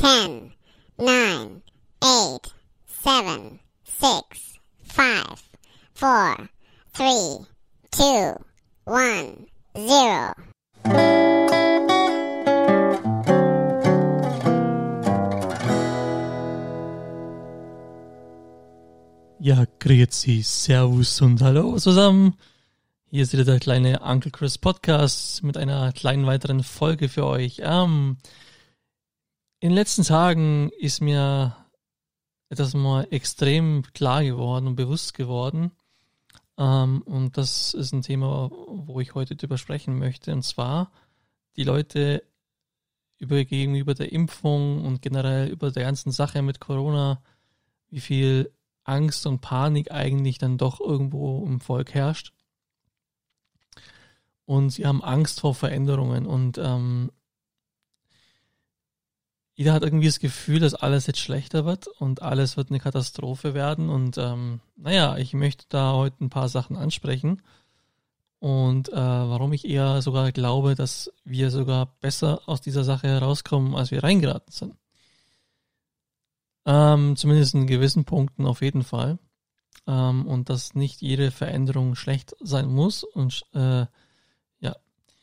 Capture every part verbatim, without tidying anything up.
ten, nine, eight, seven, six, five, four, three, two, one, zero. Ja, grüezi, servus und hallo zusammen. Hier ist wieder der kleine Uncle Chris Podcast mit einer kleinen weiteren Folge für euch. Ähm, in den letzten Tagen ist mir etwas mal extrem klar geworden und bewusst geworden. Ähm, und das ist ein Thema, wo ich heute drüber sprechen möchte. Und zwar die Leute über, gegenüber der Impfung und generell über der ganzen Sache mit Corona, wie viel Angst und Panik eigentlich dann doch irgendwo im Volk herrscht. Und sie haben Angst vor Veränderungen und ähm, jeder hat irgendwie das Gefühl, dass alles jetzt schlechter wird und alles wird eine Katastrophe werden. Und ähm, naja, ich möchte da heute ein paar Sachen ansprechen und äh, warum ich eher sogar glaube, dass wir sogar besser aus dieser Sache herauskommen, als wir reingeraten sind. Ähm, zumindest in gewissen Punkten auf jeden Fall. Ähm, und dass nicht jede Veränderung schlecht sein muss. Und äh, ja.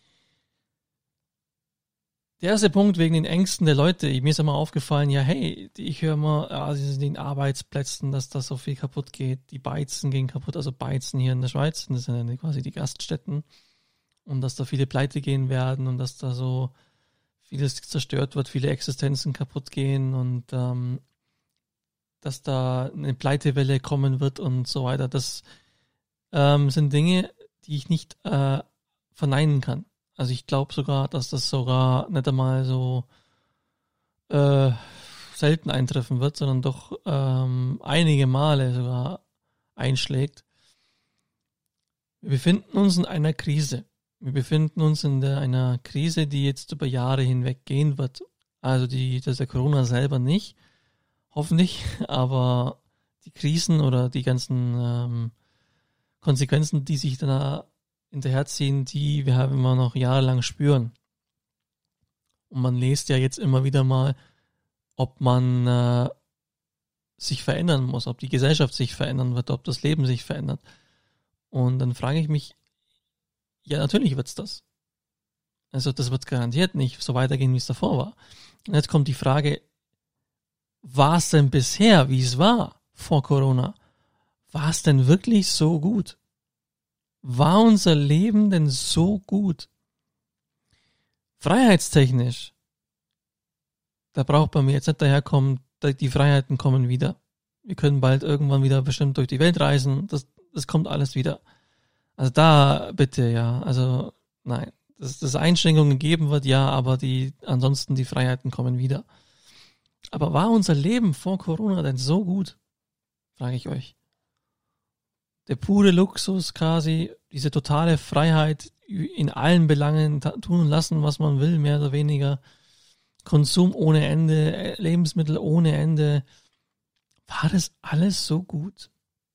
Der erste Punkt wegen den Ängsten der Leute. Mir ist immer aufgefallen, ja hey, ich höre mal, ja, sie sind in den Arbeitsplätzen, dass da so viel kaputt geht. Die Beizen gehen kaputt, also Beizen hier in der Schweiz, das sind ja quasi die Gaststätten. Und dass da viele pleite gehen werden und dass da so vieles zerstört wird, viele Existenzen kaputt gehen und ähm, dass da eine Pleitewelle kommen wird und so weiter. Das ähm, sind Dinge, die ich nicht äh, verneinen kann. Also ich glaube sogar, dass das sogar nicht einmal so äh, selten eintreffen wird, sondern doch ähm, einige Male sogar einschlägt. Wir befinden uns in einer Krise. Wir befinden uns in der, einer Krise, die jetzt über Jahre hinweg gehen wird. Also die, das ist der Corona selber nicht. Hoffentlich, aber die Krisen oder die ganzen ähm, Konsequenzen, die sich da hinterherziehen, die wir haben immer noch jahrelang spüren. Und man liest ja jetzt immer wieder mal, ob man äh, sich verändern muss, ob die Gesellschaft sich verändern wird, ob das Leben sich verändert. Und dann frage ich mich, ja natürlich wird's das. Also das wird garantiert nicht so weitergehen, wie es davor war. Und jetzt kommt die Frage, war es denn bisher, wie es war vor Corona, war es denn wirklich so gut? War unser Leben denn so gut? Freiheitstechnisch, da braucht bei mir jetzt nicht daherkommen, die Freiheiten kommen wieder. Wir können bald irgendwann wieder bestimmt durch die Welt reisen, das, das kommt alles wieder. Also da bitte, ja, also nein, dass es Einschränkungen geben wird, ja, aber die ansonsten die Freiheiten kommen wieder. Aber war unser Leben vor Corona denn so gut? Frage ich euch. Der pure Luxus quasi, diese totale Freiheit in allen Belangen tun und lassen, was man will, mehr oder weniger. Konsum ohne Ende, Lebensmittel ohne Ende. War das alles so gut?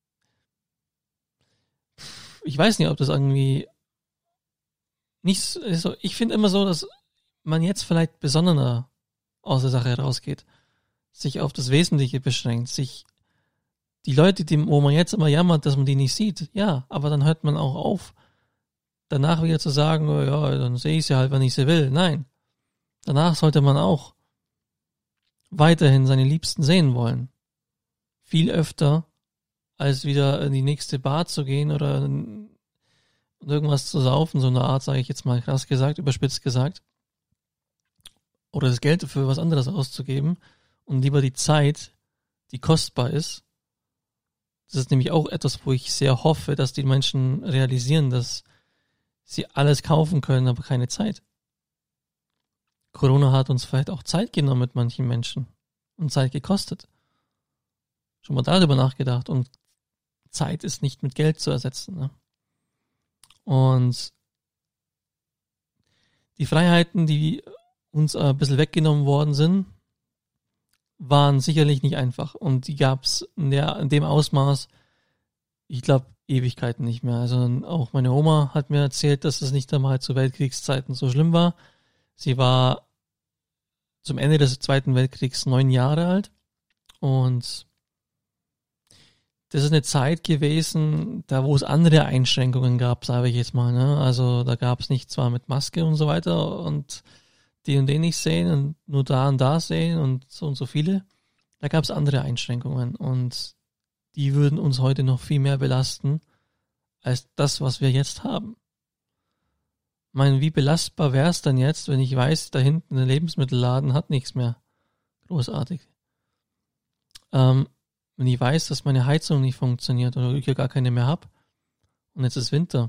Ich weiß nicht, ob das irgendwie nicht so, ich finde immer so, dass man jetzt vielleicht besonderer aus der Sache herausgeht, sich auf das Wesentliche beschränkt, sich die Leute, die, wo man jetzt immer jammert, dass man die nicht sieht, ja, aber dann hört man auch auf, danach wieder zu sagen, oh ja, dann sehe ich sie halt, wenn ich sie will. Nein, danach sollte man auch weiterhin seine Liebsten sehen wollen. Viel öfter, als wieder in die nächste Bar zu gehen oder irgendwas zu saufen, so eine Art, sage ich jetzt mal krass gesagt, überspitzt gesagt. Oder das Geld für was anderes auszugeben und lieber die Zeit, die kostbar ist. Das ist nämlich auch etwas, wo ich sehr hoffe, dass die Menschen realisieren, dass sie alles kaufen können, aber keine Zeit. Corona hat uns vielleicht auch Zeit genommen mit manchen Menschen und Zeit gekostet. Schon mal darüber nachgedacht und Zeit ist nicht mit Geld zu ersetzen. Ne? Und die Freiheiten, die uns ein bisschen weggenommen worden sind, waren sicherlich nicht einfach. Und die gab es in, in dem Ausmaß, ich glaube, Ewigkeiten nicht mehr. Also auch meine Oma hat mir erzählt, dass es nicht einmal zu Weltkriegszeiten so schlimm war. Sie war zum Ende des Zweiten Weltkriegs neun Jahre alt. Und das ist eine Zeit gewesen, da wo es andere Einschränkungen gab, sage ich jetzt mal. Ne? Also da gab es nicht zwar mit Maske und so weiter und die und den nicht sehen und nur da und da sehen und so und so viele. Da gab es andere Einschränkungen und die würden uns heute noch viel mehr belasten als das, was wir jetzt haben. Ich meine, wie belastbar wäre es dann jetzt, wenn ich weiß, da hinten der Lebensmittelladen hat nichts mehr. Großartig. Ähm, wenn ich weiß, dass meine Heizung nicht funktioniert oder ich ja gar keine mehr habe und jetzt ist Winter.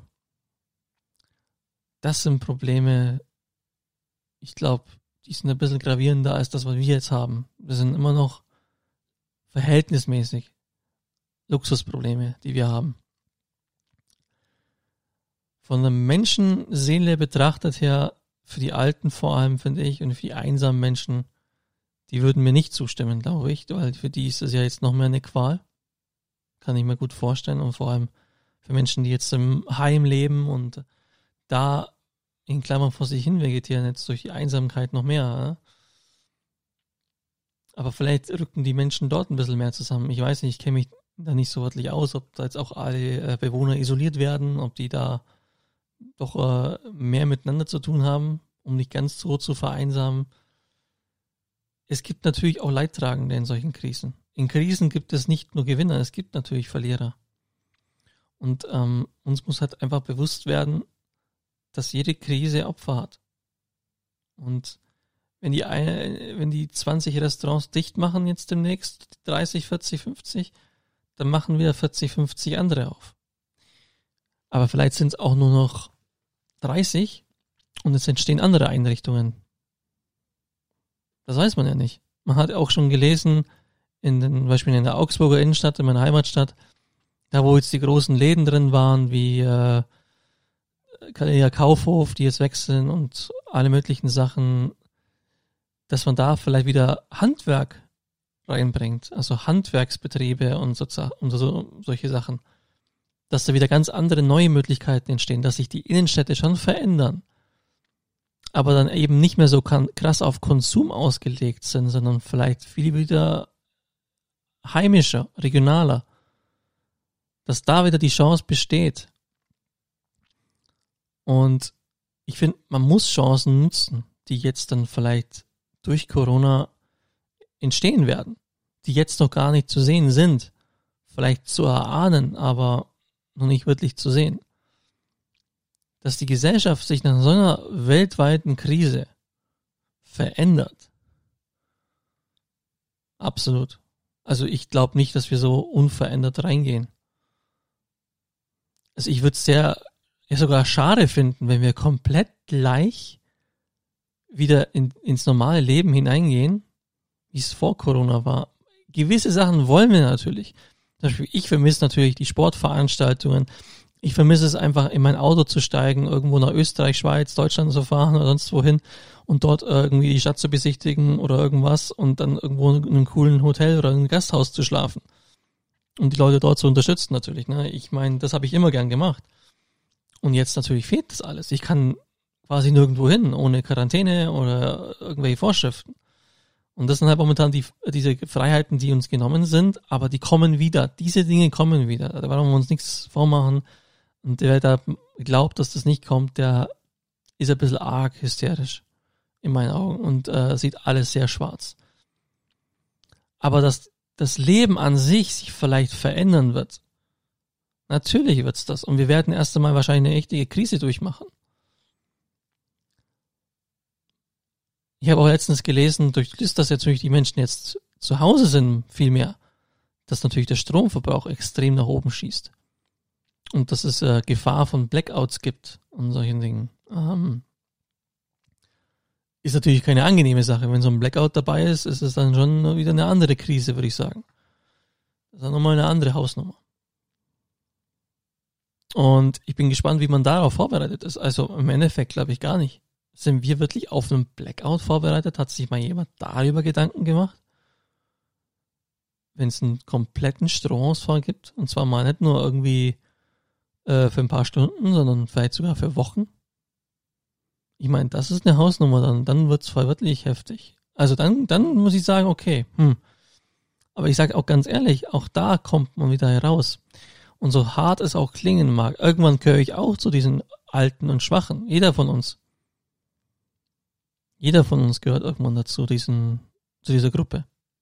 Das sind Probleme, ich glaube, die sind ein bisschen gravierender als das, was wir jetzt haben. Das sind immer noch verhältnismäßig Luxusprobleme, die wir haben. Von der Menschenseele betrachtet her, für die Alten vor allem, finde ich, und für die einsamen Menschen, die würden mir nicht zustimmen, glaube ich, weil für die ist das ja jetzt noch mehr eine Qual. Kann ich mir gut vorstellen. Und vor allem für Menschen, die jetzt im Heim leben und da in Klammern vor sich hin vegetieren, jetzt durch die Einsamkeit noch mehr. Ja? Aber vielleicht rücken die Menschen dort ein bisschen mehr zusammen. Ich weiß nicht, ich kenne mich da nicht so wirklich aus, ob da jetzt auch alle Bewohner isoliert werden, ob die da doch äh, mehr miteinander zu tun haben, um nicht ganz so zu vereinsamen. Es gibt natürlich auch Leidtragende in solchen Krisen. In Krisen gibt es nicht nur Gewinner, es gibt natürlich Verlierer. Und ähm, uns muss halt einfach bewusst werden, dass jede Krise Opfer hat. Und wenn die, eine, wenn die zwanzig Restaurants dicht machen jetzt demnächst, dreißig, vierzig, fünfzig, dann machen wieder vierzig, fünfzig andere auf. Aber vielleicht sind es auch nur noch dreißig und es entstehen andere Einrichtungen. Das weiß man ja nicht. Man hat auch schon gelesen, in den, zum Beispiel in der Augsburger Innenstadt, in meiner Heimatstadt, da wo jetzt die großen Läden drin waren, wie äh, der Kaufhof, die jetzt wechseln und alle möglichen Sachen, dass man da vielleicht wieder Handwerk reinbringt, also Handwerksbetriebe und, so, und so, solche Sachen. Dass da wieder ganz andere neue Möglichkeiten entstehen, dass sich die Innenstädte schon verändern, aber dann eben nicht mehr so krass auf Konsum ausgelegt sind, sondern vielleicht viel wieder heimischer, regionaler, dass da wieder die Chance besteht. Und ich finde, man muss Chancen nutzen, die jetzt dann vielleicht durch Corona entstehen werden, die jetzt noch gar nicht zu sehen sind, vielleicht zu erahnen, aber noch nicht wirklich zu sehen. Dass die Gesellschaft sich nach so einer weltweiten Krise verändert. Absolut. Also ich glaube nicht, dass wir so unverändert reingehen. Also ich würde es sehr, ja sogar schade finden, wenn wir komplett gleich wieder in, ins normale Leben hineingehen, wie es vor Corona war. Gewisse Sachen wollen wir natürlich. Zum Beispiel, ich vermisse natürlich die Sportveranstaltungen. Ich vermisse es einfach, in mein Auto zu steigen, irgendwo nach Österreich, Schweiz, Deutschland zu fahren oder sonst wohin und dort irgendwie die Stadt zu besichtigen oder irgendwas und dann irgendwo in einem coolen Hotel oder einem Gasthaus zu schlafen. Und die Leute dort zu unterstützen natürlich. Ne? Ich meine, das habe ich immer gern gemacht. Und jetzt natürlich fehlt das alles. Ich kann quasi nirgendwo hin, ohne Quarantäne oder irgendwelche Vorschriften. Und das sind halt momentan die, diese Freiheiten, die uns genommen sind, aber die kommen wieder. Diese Dinge kommen wieder. Da wollen wir uns nichts vormachen. Und wer da glaubt, dass das nicht kommt, der ist ein bisschen arg hysterisch in meinen Augen und äh, sieht alles sehr schwarz. Aber dass das Leben an sich sich vielleicht verändern wird, natürlich wird's das. Und wir werden erst einmal wahrscheinlich eine echte Krise durchmachen. Ich habe auch letztens gelesen, durch das, dass jetzt natürlich die Menschen jetzt zu Hause sind, viel mehr, dass natürlich der Stromverbrauch extrem nach oben schießt. Und dass es äh, Gefahr von Blackouts gibt und solchen Dingen. Ähm, ist natürlich keine angenehme Sache. Wenn so ein Blackout dabei ist, ist es dann schon wieder eine andere Krise, würde ich sagen. Das ist dann nochmal eine andere Hausnummer. Und ich bin gespannt, wie man darauf vorbereitet ist. Also im Endeffekt glaube ich gar nicht. Sind wir wirklich auf einen Blackout vorbereitet? Hat sich mal jemand darüber Gedanken gemacht? Wenn es einen kompletten Stromausfall gibt, und zwar mal nicht nur irgendwie äh, für ein paar Stunden, sondern vielleicht sogar für Wochen. Ich meine, das ist eine Hausnummer, dann, dann wird es voll wirklich heftig. Also dann, dann muss ich sagen, okay, hm. Aber ich sage auch ganz ehrlich, auch da kommt man wieder heraus. Und so hart es auch klingen mag, irgendwann gehöre ich auch zu diesen Alten und Schwachen. Jeder von uns. Jeder von uns gehört irgendwann dazu, diesen, zu dieser Gruppe.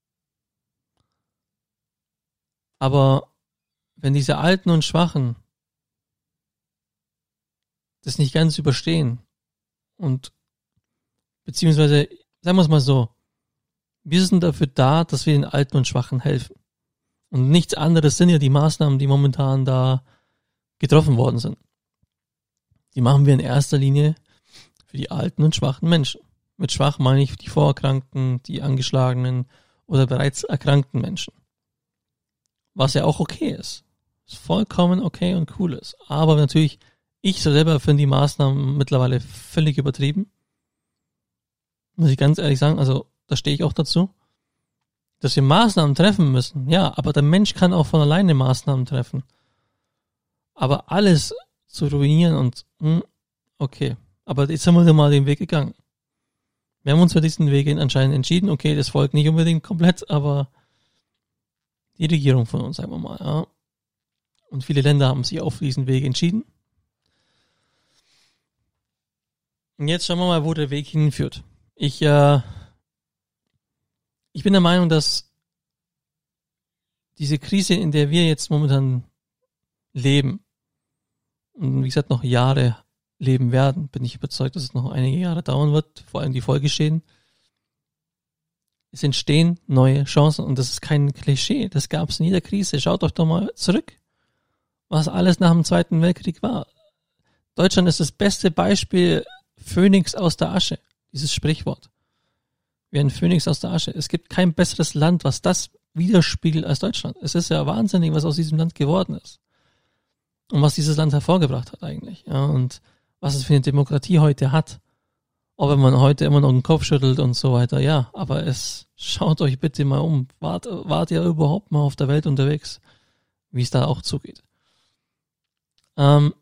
Aber wenn diese Alten und Schwachen das nicht ganz überstehen und beziehungsweise, sagen wir es mal so, wir sind dafür da, dass wir den Alten und Schwachen helfen. Und nichts anderes sind ja die Maßnahmen, die momentan da getroffen worden sind. Die machen wir in erster Linie für die alten und schwachen Menschen. Mit schwach meine ich die Vorerkrankten, die Angeschlagenen oder bereits erkrankten Menschen. Was ja auch okay ist. Ist vollkommen okay und cool ist. Aber natürlich, ich selber finde die Maßnahmen mittlerweile völlig übertrieben. Muss ich ganz ehrlich sagen, also da stehe ich auch dazu, dass wir Maßnahmen treffen müssen. Ja, aber der Mensch kann auch von alleine Maßnahmen treffen. Aber alles zu ruinieren und, hm, okay. Aber jetzt haben wir mal den Weg gegangen. Wir haben uns für diesen Weg anscheinend entschieden. Okay, das Volk nicht unbedingt komplett, aber die Regierung von uns, sagen wir mal. Ja. Und viele Länder haben sich auf diesen Weg entschieden. Und jetzt schauen wir mal, wo der Weg hinführt. Ich, äh, ich bin der Meinung, dass diese Krise, in der wir jetzt momentan leben, und wie gesagt noch Jahre leben werden, bin ich überzeugt, dass es noch einige Jahre dauern wird, vor allem die Folgeschäden. Es entstehen neue Chancen und das ist kein Klischee, das gab es in jeder Krise. Schaut euch doch mal zurück, was alles nach dem Zweiten Weltkrieg war. Deutschland ist das beste Beispiel, Phönix aus der Asche, dieses Sprichwort. Wie ein Phönix aus der Asche. Es gibt kein besseres Land, was das widerspiegelt als Deutschland. Es ist ja wahnsinnig, was aus diesem Land geworden ist. Und was dieses Land hervorgebracht hat eigentlich. Ja, und was es für eine Demokratie heute hat. Auch wenn man heute immer noch den Kopf schüttelt und so weiter. Ja, aber es, schaut euch bitte mal um. Wart, wart ihr überhaupt mal auf der Welt unterwegs, wie es da auch zugeht. Ähm,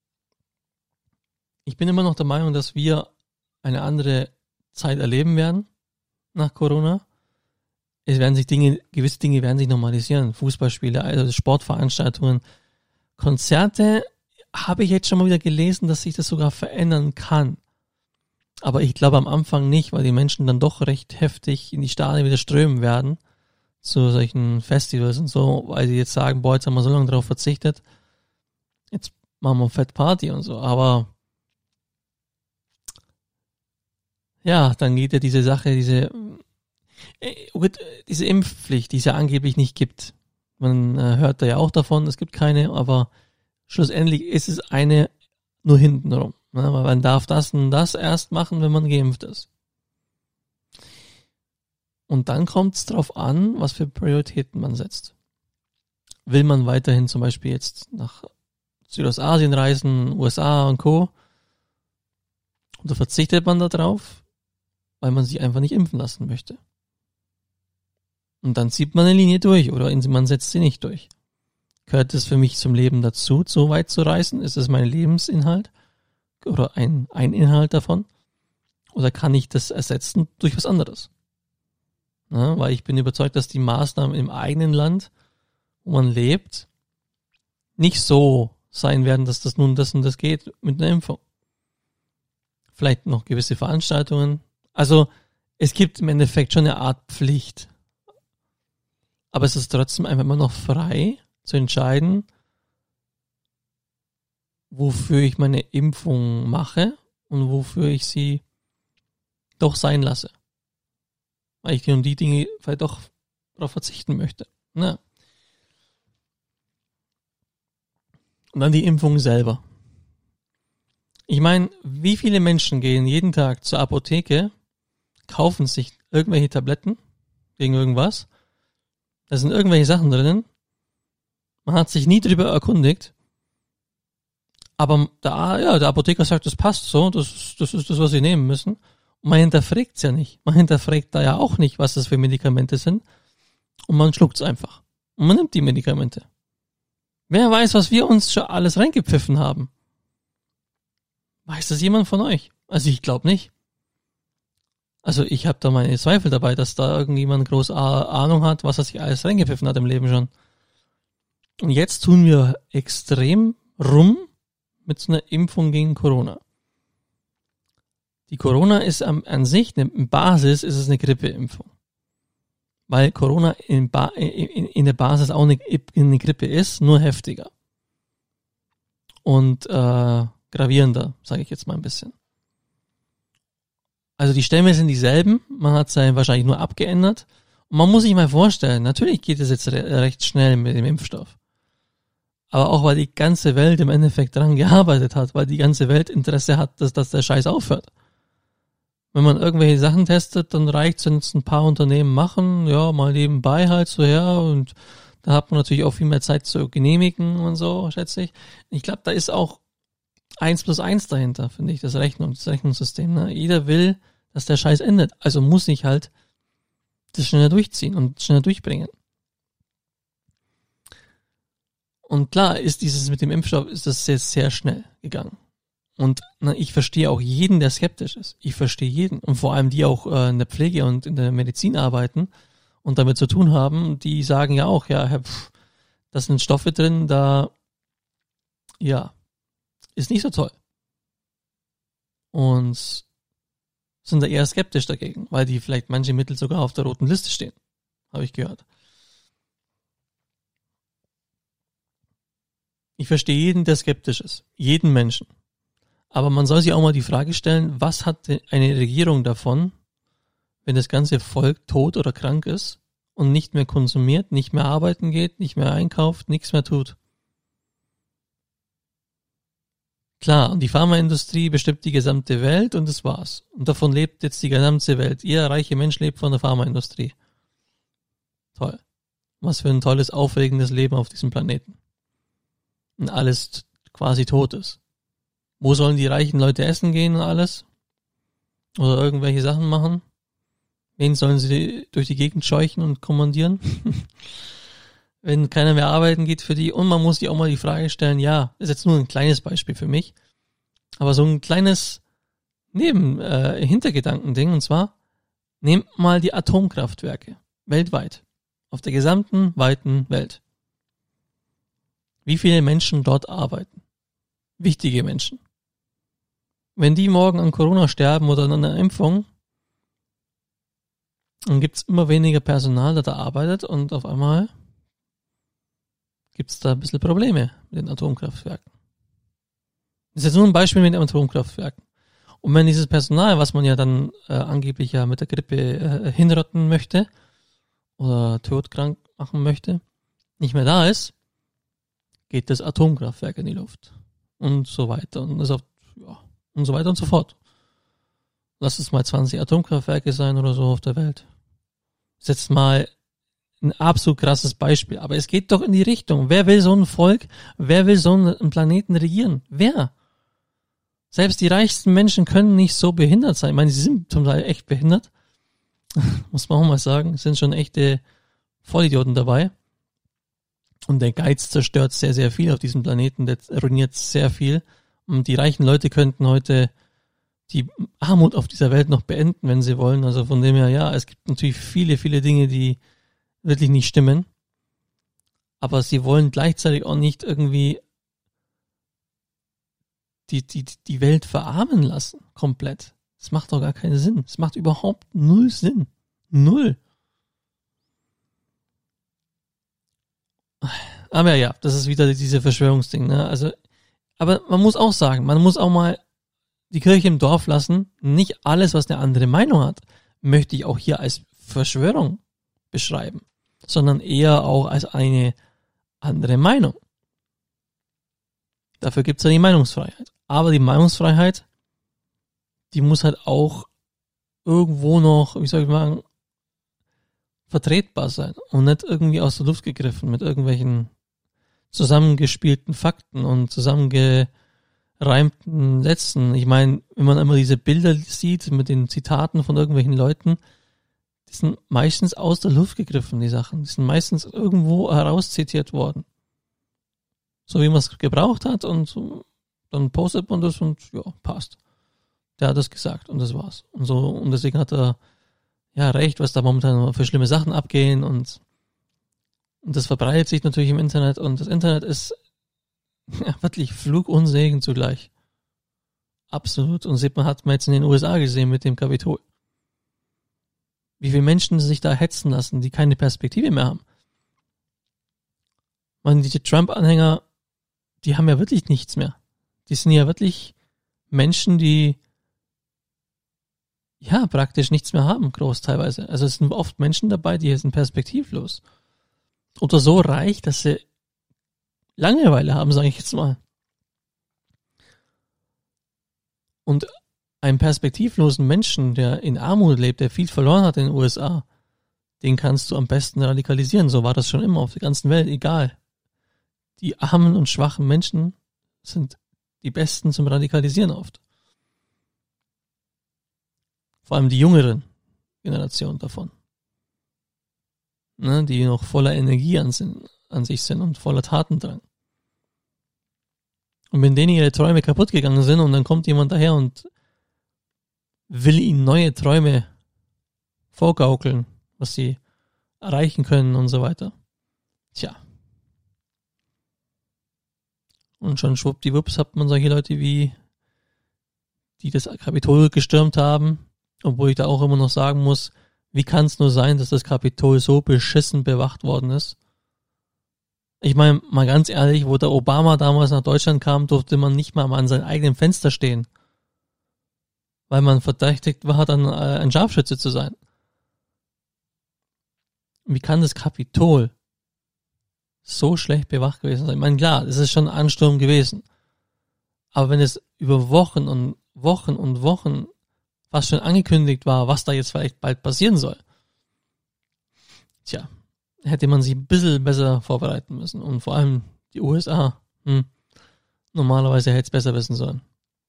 ich bin immer noch der Meinung, dass wir eine andere Zeit erleben werden nach Corona. Es werden sich Dinge, gewisse Dinge werden sich normalisieren. Fußballspiele, also Sportveranstaltungen, Konzerte, habe ich jetzt schon mal wieder gelesen, dass sich das sogar verändern kann. Aber ich glaube am Anfang nicht, weil die Menschen dann doch recht heftig in die Stadien wieder strömen werden zu solchen Festivals und so, weil sie jetzt sagen, boah, jetzt haben wir so lange darauf verzichtet, jetzt machen wir Fett Party und so. Aber ja, dann geht ja diese Sache, diese diese Impfpflicht, die es ja angeblich nicht gibt. Man äh, hört da ja auch davon, es gibt keine, aber schlussendlich ist es eine nur hintenrum. Ne? Weil man darf das und das erst machen, wenn man geimpft ist. Und dann kommt es drauf an, was für Prioritäten man setzt. Will man weiterhin zum Beispiel jetzt nach Südostasien reisen, U S A und Co. Oder verzichtet man da drauf, weil man sich einfach nicht impfen lassen möchte. Und dann zieht man eine Linie durch oder man setzt sie nicht durch. Gehört es für mich zum Leben dazu, so weit zu reisen? Ist es mein Lebensinhalt oder ein, ein Inhalt davon? Oder kann ich das ersetzen durch was anderes? Ja, weil ich bin überzeugt, dass die Maßnahmen im eigenen Land, wo man lebt, nicht so sein werden, dass das nun das und das geht mit einer Impfung. Vielleicht noch gewisse Veranstaltungen. Also es gibt im Endeffekt schon eine Art Pflicht. Aber es ist trotzdem einfach immer noch frei zu entscheiden, wofür ich meine Impfung mache und wofür ich sie doch sein lasse. Weil ich die und die Dinge vielleicht doch darauf verzichten möchte. Ja. Und dann die Impfung selber. Ich meine, wie viele Menschen gehen jeden Tag zur Apotheke, kaufen sich irgendwelche Tabletten gegen irgendwas, da sind irgendwelche Sachen drinnen, man hat sich nie drüber erkundigt, aber da, ja, der Apotheker sagt, das passt so, das, das ist das, was sie nehmen müssen. Und man hinterfragt es ja nicht. Man hinterfragt da ja auch nicht, was das für Medikamente sind. Und man schluckt es einfach. Und man nimmt die Medikamente. Wer weiß, was wir uns schon alles reingepfiffen haben? Weiß das jemand von euch? Also ich glaube nicht. Also ich habe da meine Zweifel dabei, dass da irgendjemand groß Ahnung hat, was er sich alles reingepfiffen hat im Leben schon. Und jetzt tun wir extrem rum mit so einer Impfung gegen Corona. Die Corona ist am, an sich, eine, in Basis ist es eine Grippeimpfung. Weil Corona in, ba, in, in der Basis auch eine, eine Grippe ist, nur heftiger. Und äh, gravierender, sage ich jetzt mal ein bisschen. Also die Stämme sind dieselben, man hat es ja wahrscheinlich nur abgeändert. Und man muss sich mal vorstellen, natürlich geht es jetzt re- recht schnell mit dem Impfstoff. Aber auch, weil die ganze Welt im Endeffekt daran gearbeitet hat, weil die ganze Welt Interesse hat, dass, dass der Scheiß aufhört. Wenn man irgendwelche Sachen testet, dann reicht es, wenn es ein paar Unternehmen machen, ja, mal nebenbei halt so her, und da hat man natürlich auch viel mehr Zeit zu genehmigen und so, schätze ich. Ich glaube, da ist auch eins plus eins dahinter, finde ich, das Rechnung, das Rechnungssystem. Ne? Jeder will, dass der Scheiß endet, also muss ich halt das schneller durchziehen und schneller durchbringen. Und klar ist dieses mit dem Impfstoff, ist das jetzt sehr schnell gegangen. Und na, ich verstehe auch jeden, der skeptisch ist. Ich verstehe jeden. Und vor allem die auch äh, in der Pflege und in der Medizin arbeiten und damit zu tun haben, die sagen ja auch, ja, pff, da sind Stoffe drin, da, ja, ist nicht so toll. Und sind da eher skeptisch dagegen, weil die vielleicht manche Mittel sogar auf der roten Liste stehen. Habe ich gehört. Ich verstehe jeden, der skeptisch ist. Jeden Menschen. Aber man soll sich auch mal die Frage stellen, was hat eine Regierung davon, wenn das ganze Volk tot oder krank ist und nicht mehr konsumiert, nicht mehr arbeiten geht, nicht mehr einkauft, nichts mehr tut? Klar, und die Pharmaindustrie bestimmt die gesamte Welt und das war's. Und davon lebt jetzt die gesamte Welt. Jeder reiche Mensch lebt von der Pharmaindustrie. Toll. Was für ein tolles, aufregendes Leben auf diesem Planeten. Und alles quasi tot ist. Wo sollen die reichen Leute essen gehen und alles? Oder irgendwelche Sachen machen? Wen sollen sie durch die Gegend scheuchen und kommandieren? Wenn keiner mehr arbeiten geht für die. Und man muss sich auch mal die Frage stellen, ja, ist jetzt nur ein kleines Beispiel für mich, aber so ein kleines Neben, äh, Hintergedankending, und zwar, nehmt mal die Atomkraftwerke weltweit, auf der gesamten weiten Welt. Wie viele Menschen dort arbeiten? Wichtige Menschen. Wenn die morgen an Corona sterben oder an einer Impfung, dann gibt's immer weniger Personal, das da arbeitet, und auf einmal gibt's da ein bisschen Probleme mit den Atomkraftwerken. Das ist jetzt nur ein Beispiel mit den Atomkraftwerken. Und wenn dieses Personal, was man ja dann äh, angeblich ja mit der Grippe äh, hinrotten möchte oder todkrank machen möchte, nicht mehr da ist, geht das Atomkraftwerk in die Luft. Und so weiter. Und das auf, ja, und so weiter und so fort. Lass es mal zwanzig Atomkraftwerke sein oder so auf der Welt. Das ist jetzt mal ein absolut krasses Beispiel. Aber es geht doch in die Richtung. Wer will so ein Volk? Wer will so einen Planeten regieren? Wer? Selbst die reichsten Menschen können nicht so behindert sein. Ich meine, sie sind zum Teil echt behindert. Muss man auch mal sagen. Es sind schon echte Vollidioten dabei. Und der Geiz zerstört sehr, sehr viel auf diesem Planeten. Der ruiniert sehr viel. Und die reichen Leute könnten heute die Armut auf dieser Welt noch beenden, wenn sie wollen. Also von dem her, ja, es gibt natürlich viele, viele Dinge, die wirklich nicht stimmen. Aber sie wollen gleichzeitig auch nicht irgendwie die, die, die Welt verarmen lassen. Komplett. Das macht doch gar keinen Sinn. Es macht überhaupt null Sinn. Null. Aber ja, das ist wieder diese Verschwörungsding, ne? Also, aber man muss auch sagen, man muss auch mal die Kirche im Dorf lassen. Nicht alles, was eine andere Meinung hat, möchte ich auch hier als Verschwörung beschreiben, sondern eher auch als eine andere Meinung. Dafür gibt's ja die Meinungsfreiheit. Aber die Meinungsfreiheit, die muss halt auch irgendwo noch, wie soll ich sagen, vertretbar sein und nicht irgendwie aus der Luft gegriffen mit irgendwelchen zusammengespielten Fakten und zusammengereimten Sätzen. Ich meine, wenn man immer diese Bilder sieht mit den Zitaten von irgendwelchen Leuten, die sind meistens aus der Luft gegriffen, die Sachen. Die sind meistens irgendwo herauszitiert worden. So wie man es gebraucht hat, und so, dann postet man das und ja, passt. Der hat das gesagt und das war's. Und so, und deswegen hat er ja recht, was da momentan für schlimme Sachen abgehen und, und das verbreitet sich natürlich im Internet und das Internet ist ja, wirklich Fluch und Segen zugleich. Absolut. Und sieht man, hat man jetzt in den U S A gesehen mit dem Kapitol. Wie viele Menschen sich da hetzen lassen, die keine Perspektive mehr haben. Man, diese Trump-Anhänger, die haben ja wirklich nichts mehr. Die sind ja wirklich Menschen, die ja praktisch nichts mehr haben, groß teilweise. Also es sind oft Menschen dabei, die sind perspektivlos. Oder so reich, dass sie Langeweile haben, sage ich jetzt mal. Und einen perspektivlosen Menschen, der in Armut lebt, der viel verloren hat in den U S A, den kannst du am besten radikalisieren. So war das schon immer auf der ganzen Welt, egal. Die armen und schwachen Menschen sind die besten zum Radikalisieren oft. Vor allem die jüngeren Generationen davon. Ne, die noch voller Energie an, sind, an sich sind und voller Tatendrang. Und wenn denen ihre Träume kaputt gegangen sind und dann kommt jemand daher und will ihnen neue Träume vorgaukeln, was sie erreichen können und so weiter. Tja. Und schon schwuppdiwupps hat man solche Leute wie, die das Kapitol gestürmt haben, obwohl ich da auch immer noch sagen muss, wie kann es nur sein, dass das Kapitol so beschissen bewacht worden ist? Ich meine, mal ganz ehrlich, wo der Obama damals nach Deutschland kam, durfte man nicht mal an seinem eigenen Fenster stehen. Weil man verdächtigt war, dann äh, ein Scharfschütze zu sein. Wie kann das Kapitol so schlecht bewacht gewesen sein? Ich meine, klar, es ist schon ein Ansturm gewesen. Aber wenn es über Wochen und Wochen und Wochen fast schon angekündigt war, was da jetzt vielleicht bald passieren soll, tja, hätte man sich ein bisschen besser vorbereiten müssen. Und vor allem die U S A. Hm, normalerweise hätte es besser wissen sollen.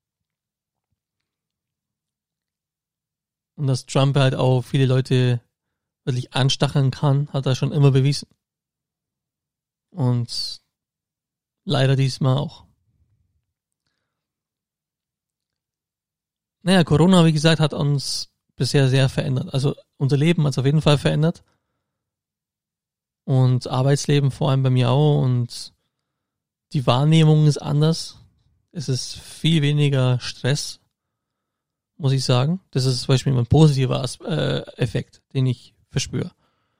Und dass Trump halt auch viele Leute wirklich anstacheln kann, hat er schon immer bewiesen. Und leider diesmal auch. Naja, Corona, wie gesagt, hat uns bisher sehr verändert. Also unser Leben hat es auf jeden Fall verändert. Und Arbeitsleben vor allem bei mir auch. Und die Wahrnehmung ist anders. Es ist viel weniger Stress, muss ich sagen. Das ist zum Beispiel ein positiver äh, Effekt, den ich verspüre.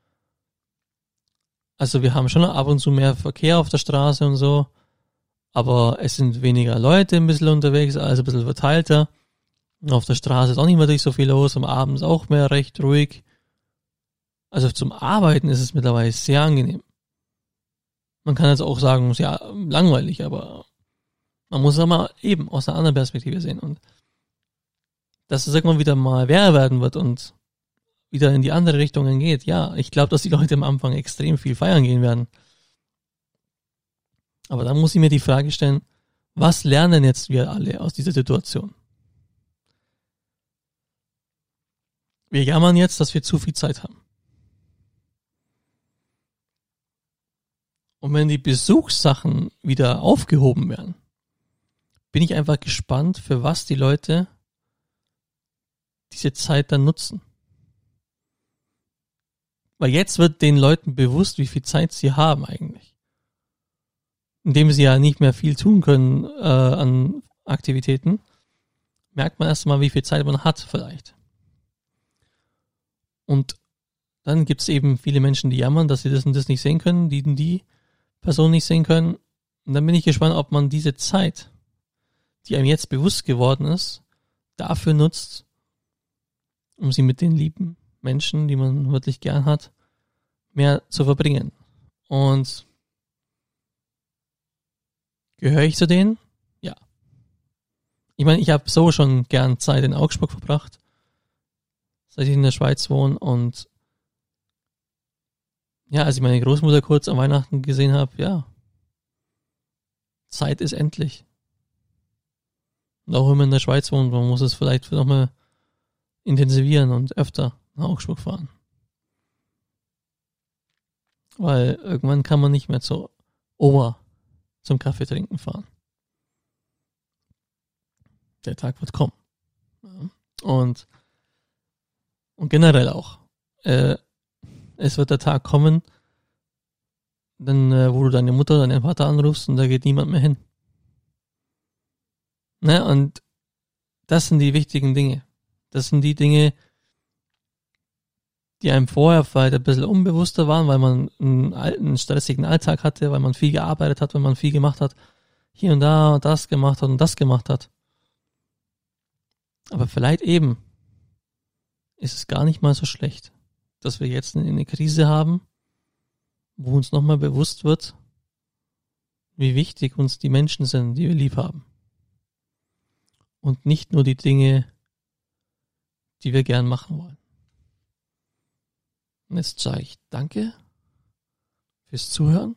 Also wir haben schon ab und zu mehr Verkehr auf der Straße und so, aber es sind weniger Leute ein bisschen unterwegs, also ein bisschen verteilter. Auf der Straße ist auch nicht mehr so viel los, am Abend ist auch mehr recht ruhig. Also zum Arbeiten ist es mittlerweile sehr angenehm. Man kann jetzt auch sagen, es ist ja langweilig, aber man muss es mal eben aus einer anderen Perspektive sehen. Und dass es irgendwann wieder mal mehr werden wird und wieder in die andere Richtung geht, ja, ich glaube, dass die Leute am Anfang extrem viel feiern gehen werden. Aber dann muss ich mir die Frage stellen, was lernen jetzt wir alle aus dieser Situation? Wir jammern jetzt, dass wir zu viel Zeit haben. Und wenn die Besuchssachen wieder aufgehoben werden, bin ich einfach gespannt, für was die Leute diese Zeit dann nutzen. Weil jetzt wird den Leuten bewusst, wie viel Zeit sie haben eigentlich. Indem sie ja nicht mehr viel tun können äh, an Aktivitäten, merkt man erst mal, wie viel Zeit man hat vielleicht. Und dann gibt es eben viele Menschen, die jammern, dass sie das und das nicht sehen können, die die Person nicht sehen können. Und dann bin ich gespannt, ob man diese Zeit, die einem jetzt bewusst geworden ist, dafür nutzt, um sie mit den lieben Menschen, die man wirklich gern hat, mehr zu verbringen. Und gehöre ich zu denen? Ja. Ich meine, ich habe so schon gern Zeit in Augsburg verbracht, seit ich in der Schweiz wohne. Und ja, als ich meine Großmutter kurz an Weihnachten gesehen habe, ja, Zeit ist endlich. Und auch wenn man in der Schweiz wohnt, man muss es vielleicht nochmal intensivieren und öfter nach Augsburg fahren. Weil irgendwann kann man nicht mehr zur Oma zum Kaffee trinken fahren. Der Tag wird kommen. Und, und generell auch. Äh, es wird der Tag kommen, dann, äh, wo du deine Mutter, deinen Vater anrufst und da geht niemand mehr hin. Ne? Und das sind die wichtigen Dinge. Das sind die Dinge, die einem vorher vielleicht ein bisschen unbewusster waren, weil man einen, einen stressigen Alltag hatte, weil man viel gearbeitet hat, weil man viel gemacht hat, hier und da und das gemacht hat und das gemacht hat. Aber vielleicht eben ist es gar nicht mal so schlecht, dass wir jetzt eine Krise haben, wo uns nochmal bewusst wird, wie wichtig uns die Menschen sind, die wir lieb haben. Und nicht nur die Dinge, die wir gern machen wollen. Und jetzt sage ich danke fürs Zuhören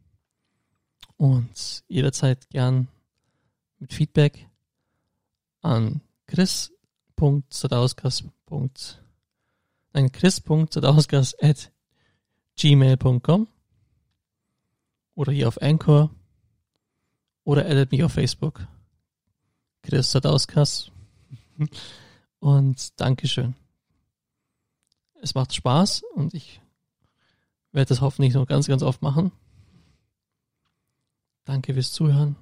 und jederzeit gern mit Feedback an chris.zadauskas. Nein, chris.zadauskas at gmail punkt com oder hier auf Anchor oder addet mich auf Facebook. Chris Zadauskas. Und Dankeschön. Es macht Spaß und ich werde das hoffentlich noch ganz, ganz oft machen. Danke fürs Zuhören.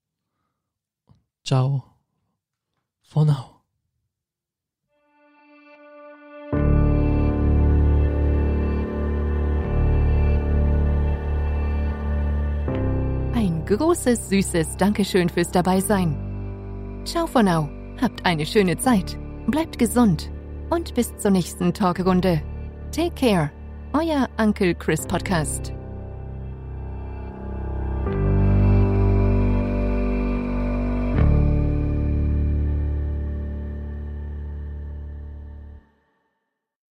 Ciao. For now. Ein großes, süßes Dankeschön fürs Dabeisein. Ciao for now. Habt eine schöne Zeit. Bleibt gesund. Und bis zur nächsten Talkrunde. Take care. Euer Uncle Chris Podcast.